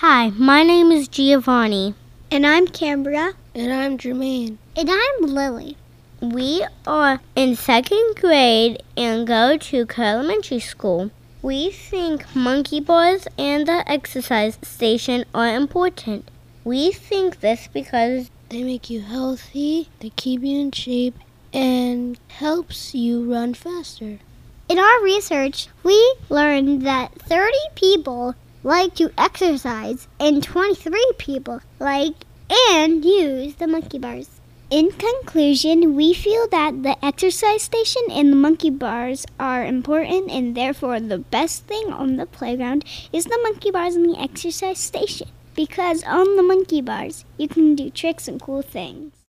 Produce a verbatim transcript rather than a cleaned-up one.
Hi, my name is Giovanni. And I'm Cambria. And I'm Jermaine. And I'm Lily. We are in second grade and go to elementary school. We think monkey bars and the exercise station are important. We think this because they make you healthy, they keep you in shape, and helps you run faster. In our research, we learned that thirty people like to exercise and twenty-three people like and use the monkey bars. In conclusion, we feel that the exercise station and the monkey bars are important, and therefore the best thing on the playground is the monkey bars and the exercise station. Because on the monkey bars, you can do tricks and cool things.